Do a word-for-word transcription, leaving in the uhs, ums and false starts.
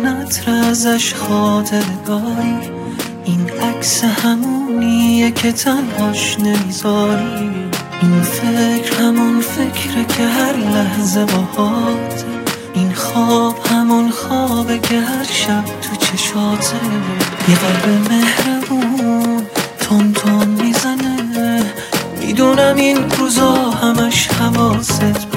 همون عطر ازش خاطر داری، این عکس همونیه که تنهاش نمیذاری. این فکر همون فکره که هر لحظه باهاته، این خواب همون خوابه که هر شب تو چشاته. یه قلب مهربون تون تون میزنه، میدونم این روزا همش حواست